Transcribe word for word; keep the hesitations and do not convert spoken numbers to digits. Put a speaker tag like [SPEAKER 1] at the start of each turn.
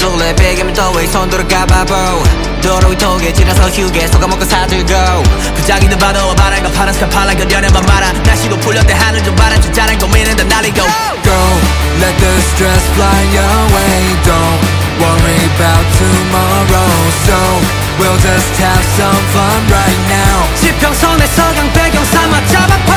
[SPEAKER 1] 술래 베개면 더위 손 들어가 바보 도로 위통에 지나서 휴게 속아먹고 사들고 부장이는 봐도 바람과 파란 스카팔라 그려내만 말아 날씨도 풀렸대 하늘 좀 바람 진짜란 고민은 다 날리고
[SPEAKER 2] Go, let the stress fly away. Don't worry about tomorrow. So we'll just have some fun right now.
[SPEAKER 1] 지평선에서 강 배경 삼아 잡아